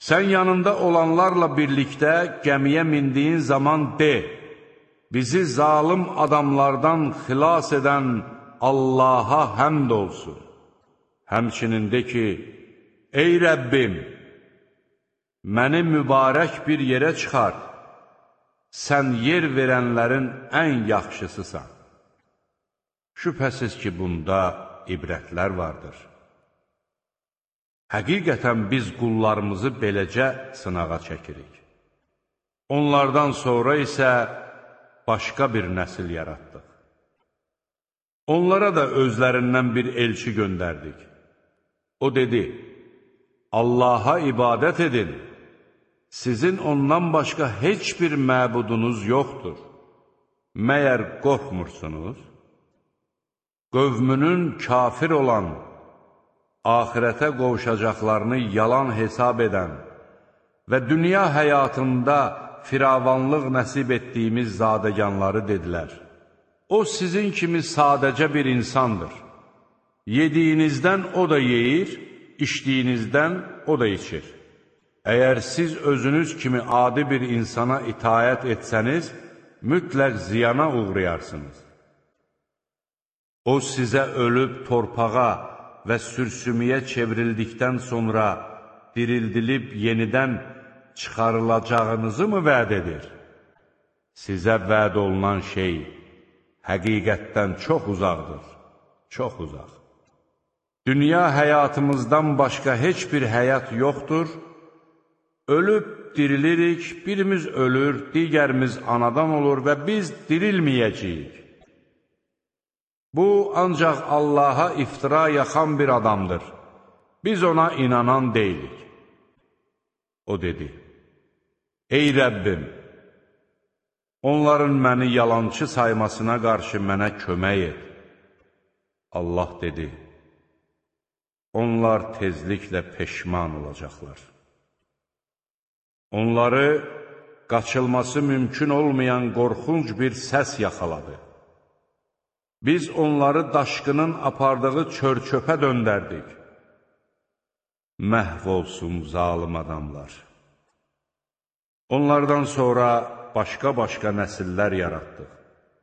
Sən yanında olanlarla birlikdə gəmiyə mindiyin zaman de, bizi zalım adamlardan xilas edən Allaha həmd olsun. Həmçinin de ki, ey Rəbbim, məni mübarək bir yerə çıxart, sən yer verənlərin ən yaxşısısan. Şübhəsiz ki, bunda ibrətlər vardır. Həqiqətən biz qullarımızı beləcə sınağa çəkirik. Onlardan sonra isə başqa bir nəsil yaratdıq. Onlara da özlərindən bir elçi göndərdik. O dedi, Allaha ibadət edin, sizin ondan başqa heç bir məbudunuz yoxdur. Məyər qorxmursunuz? Qövmünün kafir olan, axirətə qovuşacaqlarını yalan hesab edən və dünya həyatında firavanlıq nəsib etdiyimiz zadəganları dedilər. O sizin kimi sadəcə bir insandır. Yediyinizdən o da yeyir, içdiyinizdən o da içir. Əgər siz özünüz kimi adi bir insana itaət etsəniz, mütləq ziyana uğrayarsınız. O sizə ölüb torpağa və sürsümüyə çevrildikdən sonra dirildilib yenidən çıxarılacağınızı mı vəd edir? Sizə vəd olunan şey həqiqətdən çox uzaqdır, çox uzaq. Dünya həyatımızdan başqa heç bir həyat yoxdur. Ölüb dirilirik, birimiz ölür, digərimiz anadan olur və biz dirilməyəcəyik. Bu, ancaq Allaha iftira yaxan bir adamdır. Biz ona inanan deyilik. O dedi, ey Rəbbim, onların məni yalançı saymasına qarşı mənə kömək et. Allah dedi, onlar tezliklə peşman olacaqlar. Onları qaçılması mümkün olmayan qorxunc bir səs yaxaladı. Biz onları daşqının apardığı çör-çöpə döndərdik. Məhv olsun zalım adamlar. Onlardan sonra başqa-başqa nəsillər yaratdıq.